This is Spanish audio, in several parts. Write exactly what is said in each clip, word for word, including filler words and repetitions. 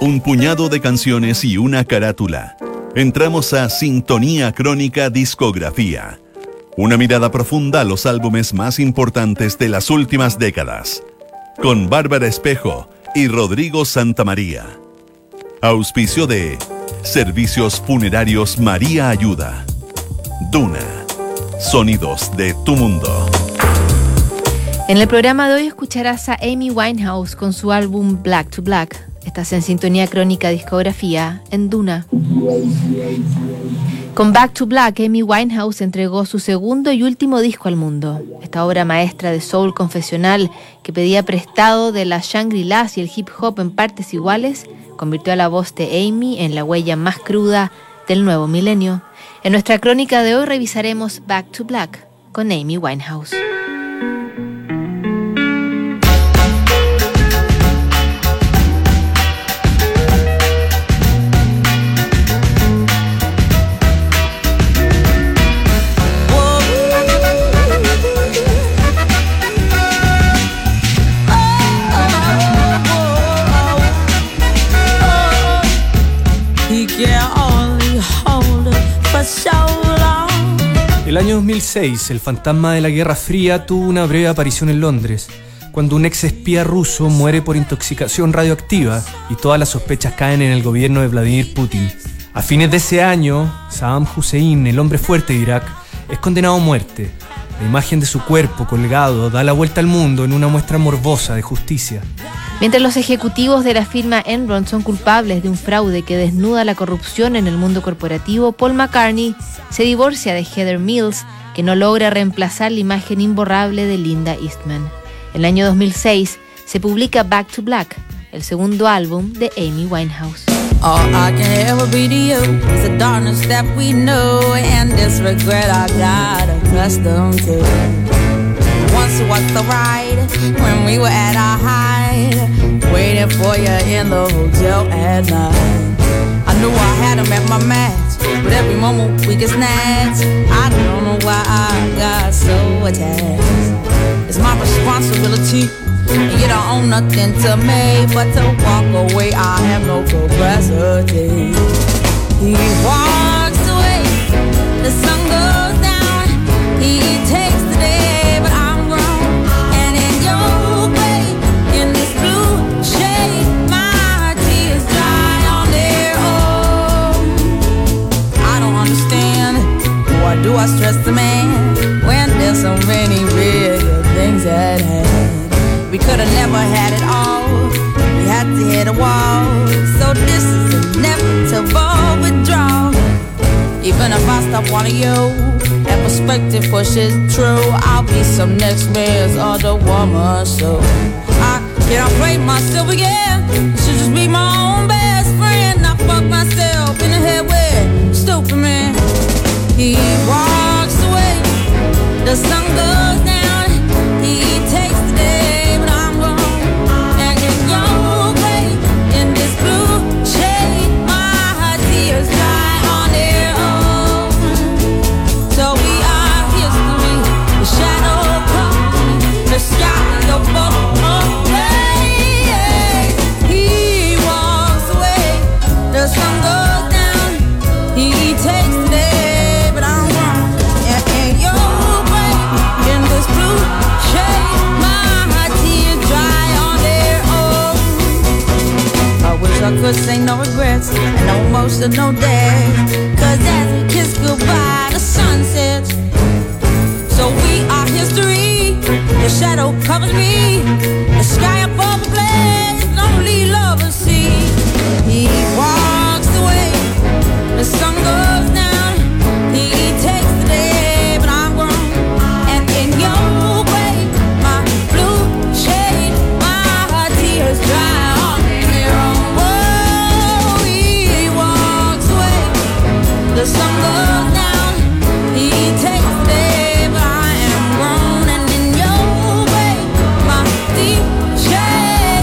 Un puñado de canciones y una carátula. Entramos a Sintonía Crónica Discografía. Una mirada profunda a los álbumes más importantes de las últimas décadas. Con Bárbara Espejo y Rodrigo Santamaría. Auspicio de Servicios Funerarios María Ayuda. Duna. Sonidos de tu mundo. En el programa de hoy escucharás a Amy Winehouse con su álbum Black to Black. Estás en Sintonía Crónica Discografía en Duna. Con Back to Black, Amy Winehouse entregó su segundo y último disco al mundo. Esta obra maestra de soul confesional que pedía prestado de las Shangri-Las y el hip hop en partes iguales, convirtió a la voz de Amy en la huella más cruda del nuevo milenio. En nuestra crónica de hoy revisaremos Back to Black con Amy Winehouse. El año dos mil seis, el fantasma de la Guerra Fría tuvo una breve aparición en Londres, cuando un ex espía ruso muere por intoxicación radioactiva y todas las sospechas caen en el gobierno de Vladimir Putin. A fines de ese año, Saddam Hussein, el hombre fuerte de Irak, es condenado a muerte. La imagen de su cuerpo colgado da la vuelta al mundo en una muestra morbosa de justicia. Mientras los ejecutivos de la firma Enron son culpables de un fraude que desnuda la corrupción en el mundo corporativo, Paul McCartney se divorcia de Heather Mills, que no logra reemplazar la imagen imborrable de Linda Eastman. En el año dos mil seis se publica Back to Black, el segundo álbum de Amy Winehouse. All I can ever be to you is the darkness that we know and this regret I got accustomed to. Once was the ride when we were at our height, waiting for you in the hotel at night. I knew I had him at my match, but every moment we get snatched. I don't know why I got so attached. It's my responsibility, and you don't own nothing to me but to walk away. I have no capacity. He walks away, the sun goes down. He takes the day, but I'm grown. And in your way, in this blue shade, my tears dry on their own. I don't understand, why do I stress the man when there's so many real things at hand? We could have never had it all. We had to hit a wall. So this is inevitable withdrawal. Even if I stop wanting you, that perspective pushes true. I'll be some next man's other woman. So I can't play myself again. I should just be my own best friend. I fuck myself in the head with stupid man. He walks away. The sun goes down. He takes the day. I could say no regrets and no emotional day. Cause as we kiss goodbye, the sun sets. So we are history. The shadow covers me. The sky above the blaze, lonely lovers see. He walks away. The sun goes down. He takes the day, but I'm grown. And in your way, my blue shade, my tears dry. The sun goes down, he takes the day, but I am grown. And in your way, my deep shade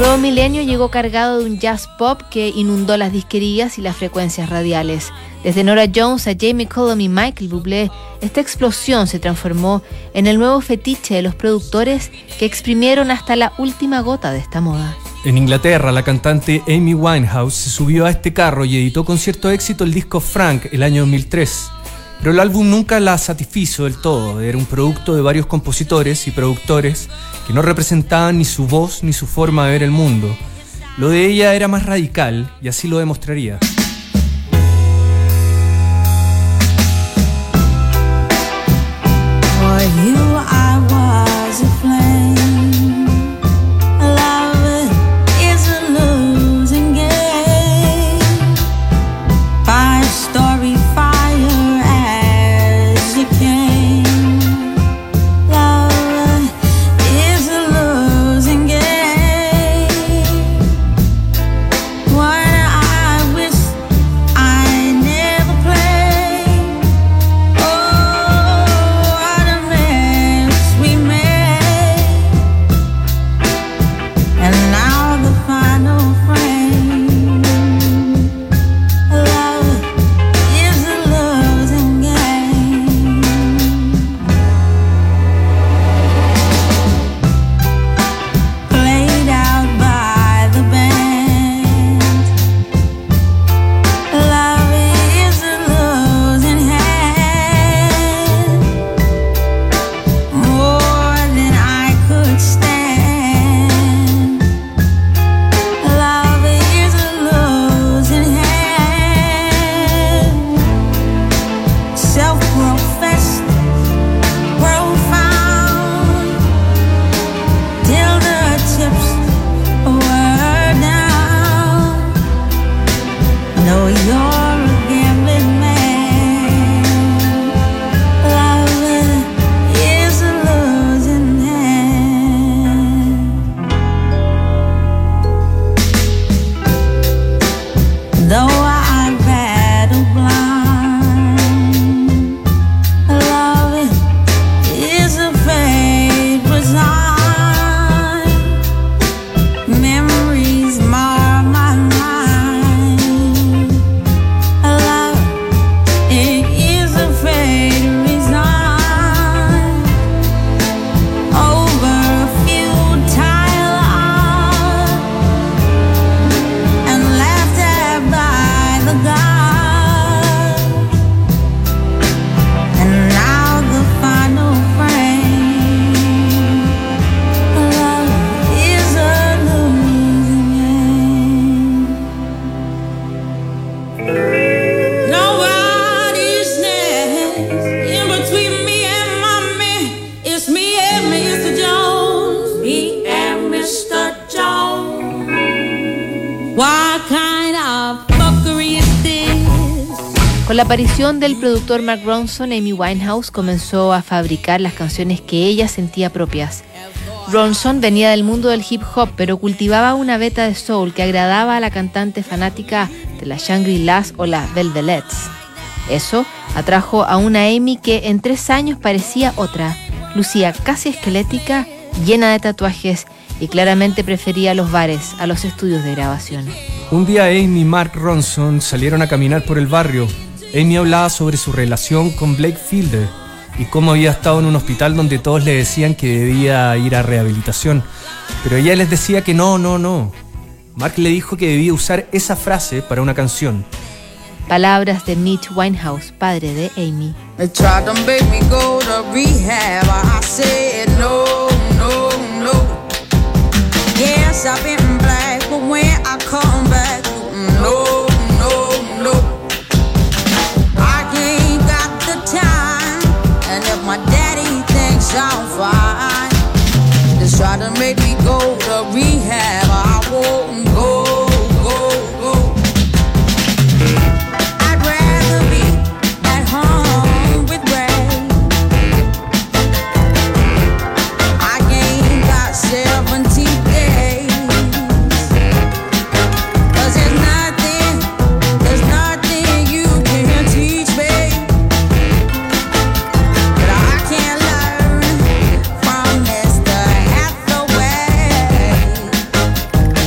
nuevo milenio llegó cargado de un jazz pop que inundó las disquerías y las frecuencias radiales. Desde Norah Jones a Jamie Cullum y Michael Bublé, esta explosión se transformó en el nuevo fetiche de los productores que exprimieron hasta la última gota de esta moda. En Inglaterra, la cantante Amy Winehouse se subió a este carro y editó con cierto éxito el disco Frank el año dos mil tres. Pero el álbum nunca la satisfizo del todo. Era un producto de varios compositores y productores que no representaban ni su voz ni su forma de ver el mundo. Lo de ella era más radical y así lo demostraría. Con la aparición del productor Mark Ronson, Amy Winehouse comenzó a fabricar las canciones que ella sentía propias. Ronson venía del mundo del hip hop, pero cultivaba una veta de soul que agradaba a la cantante fanática de las Shangri-Las o las Velvets. Eso atrajo a una Amy que en tres años parecía otra. Lucía casi esquelética, llena de tatuajes y claramente prefería los bares a los estudios de grabación. Un día Amy y Mark Ronson salieron a caminar por el barrio. Amy hablaba sobre su relación con Blake Fielder y cómo había estado en un hospital donde todos le decían que debía ir a rehabilitación. Pero ella les decía que no, no, no. Mark le dijo que debía usar esa frase para una canción. Palabras de Mitch Winehouse, padre de Amy. They tried to make me go to rehab. I said no, no, no. Yes, I've been black, but when I come back, no, no, no. I ain't got the time, and if my daddy thinks I'm fine, just try to make me go to rehab. I won't go, go, go. I'd rather be at home with Ray. I ain't got seventeen days, 'cause there's nothing, there's nothing you can teach me that I can't learn from Mister Hathaway.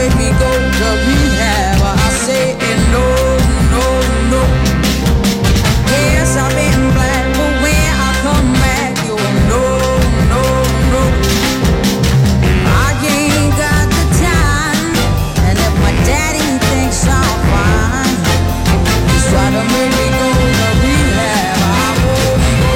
make me go to rehab. I say no, no, no. Yes, I've been black, but when I come back, you no, no, no. I ain't got the time, and if my daddy thinks I'm fine, he's trying to make me go to rehab. I won't go,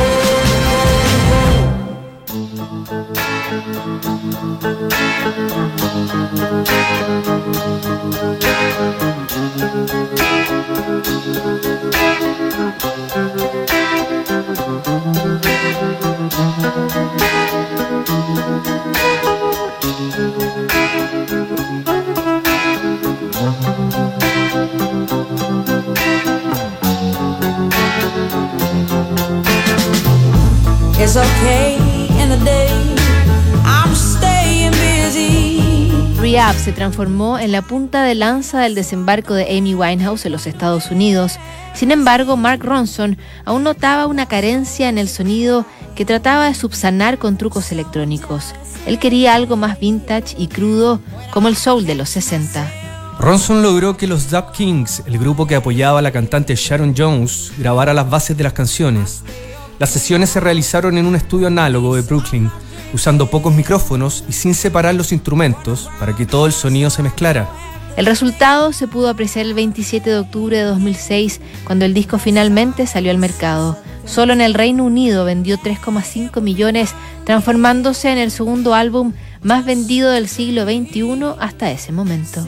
it's okay in the day, I'm staying busy. Rehab se transformó en la punta de lanza del desembarco de Amy Winehouse en los Estados Unidos. Sin embargo, Mark Ronson aún notaba una carencia en el sonido que trataba de subsanar con trucos electrónicos. Él quería algo más vintage y crudo, como el soul de los sesenta. Ronson logró que los Dub Kings, el grupo que apoyaba a la cantante Sharon Jones, grabara las bases de las canciones. Las sesiones se realizaron en un estudio análogo de Brooklyn, usando pocos micrófonos y sin separar los instrumentos para que todo el sonido se mezclara. El resultado se pudo apreciar el veintisiete de octubre de dos mil seis, cuando el disco finalmente salió al mercado. Solo en el Reino Unido vendió tres coma cinco millones, transformándose en el segundo álbum más vendido del siglo veintiuno hasta ese momento.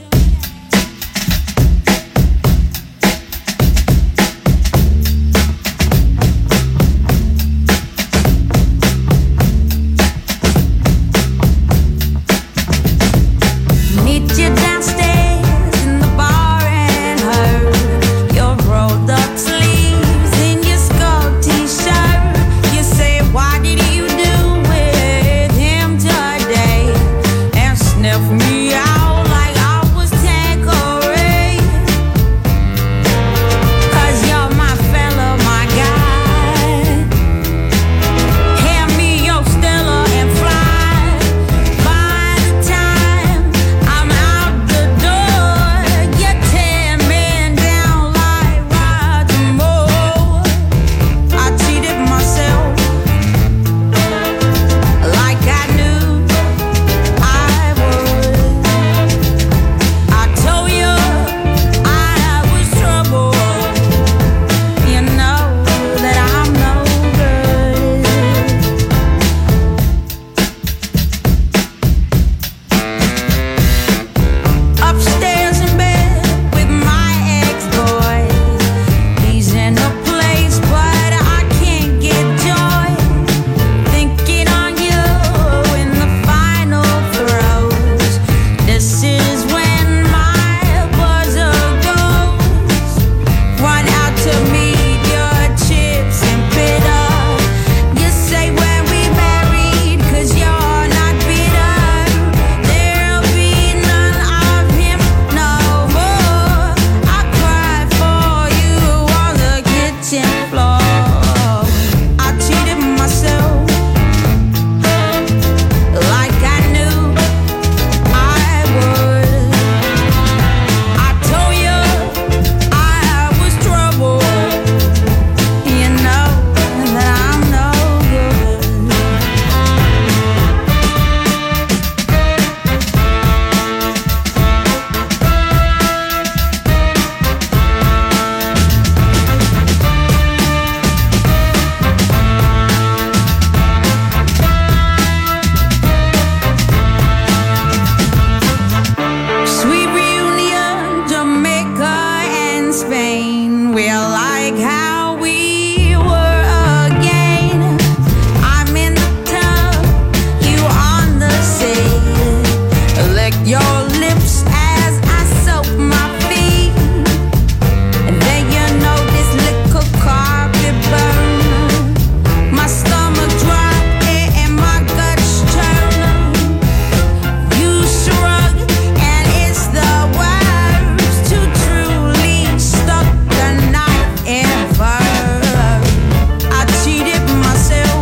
Me out like I was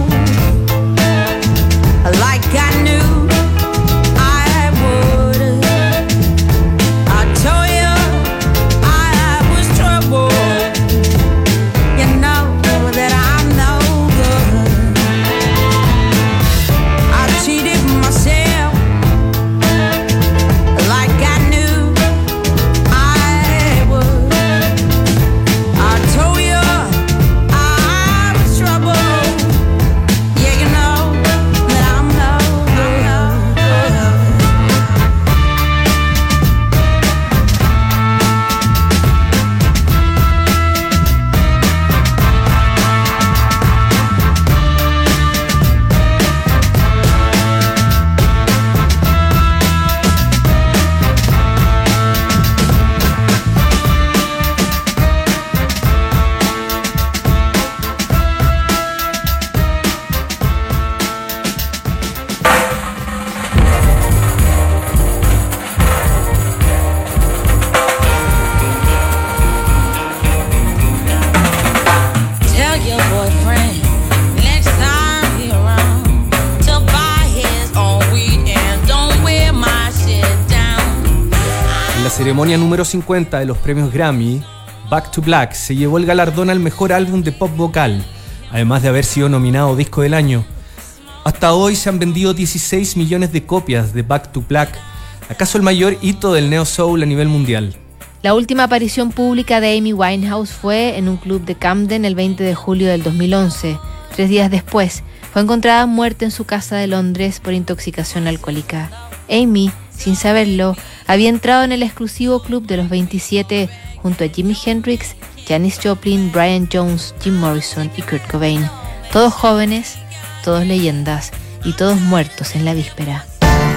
like I knew I would. ceremonia número cincuenta de los premios Grammy, Back to Black se llevó el galardón al mejor álbum de pop vocal, además de haber sido nominado Disco del Año. Hasta hoy se han vendido dieciséis millones de copias de Back to Black, acaso el mayor hito del neo soul a nivel mundial. La última aparición pública de Amy Winehouse fue en un club de Camden el veinte de julio del dos mil once. Tres días después, fue encontrada muerta en su casa de Londres por intoxicación alcohólica. Amy, sin saberlo, había entrado en el exclusivo club de los veintisiete junto a Jimi Hendrix, Janis Joplin, Brian Jones, Jim Morrison y Kurt Cobain. Todos jóvenes, todos leyendas y todos muertos en la víspera.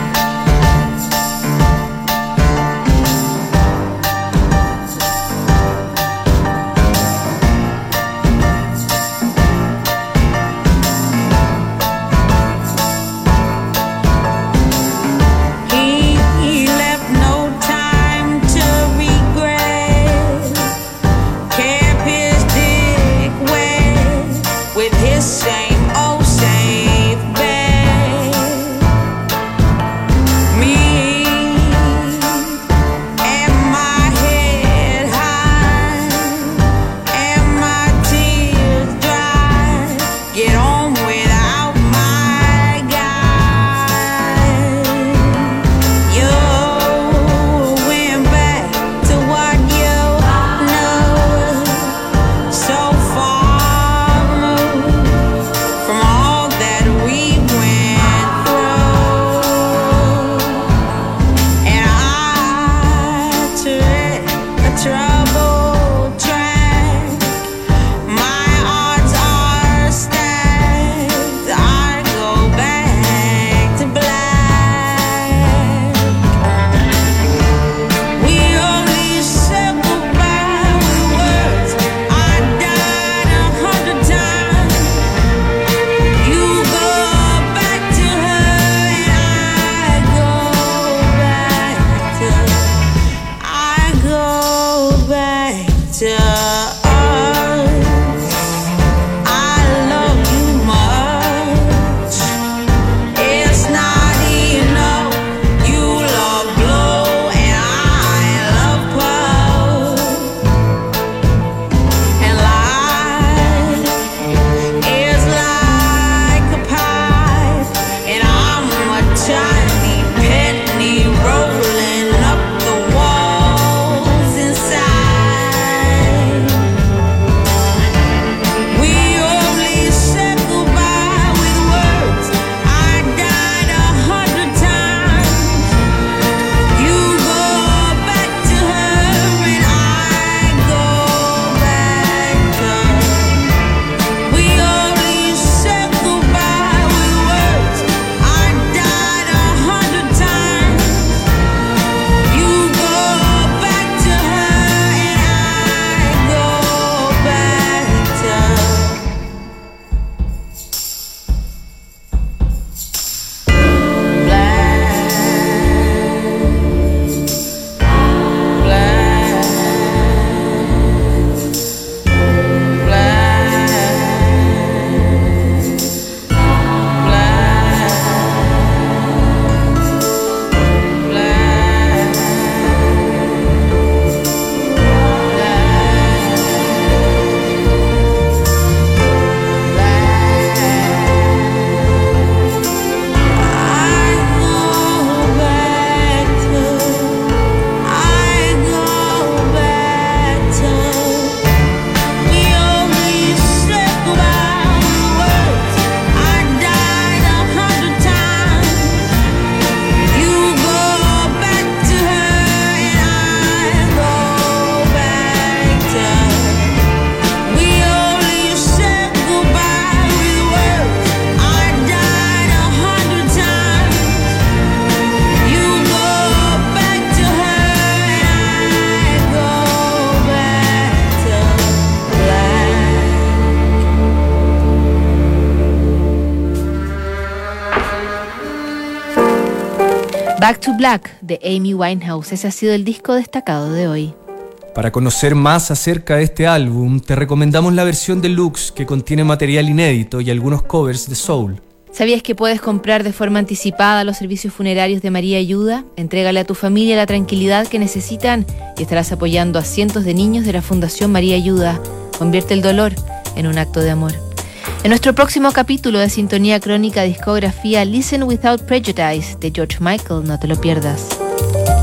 Back to Black de Amy Winehouse. Ese ha sido el disco destacado de hoy. Para conocer más acerca de este álbum, te recomendamos la versión deluxe que contiene material inédito y algunos covers de soul. ¿Sabías que puedes comprar de forma anticipada los servicios funerarios de María Ayuda? Entrégale a tu familia la tranquilidad que necesitan y estarás apoyando a cientos de niños de la Fundación María Ayuda. Convierte el dolor en un acto de amor. En nuestro próximo capítulo de Sintonía Crónica Discografía, Listen Without Prejudice de George Michael, no te lo pierdas.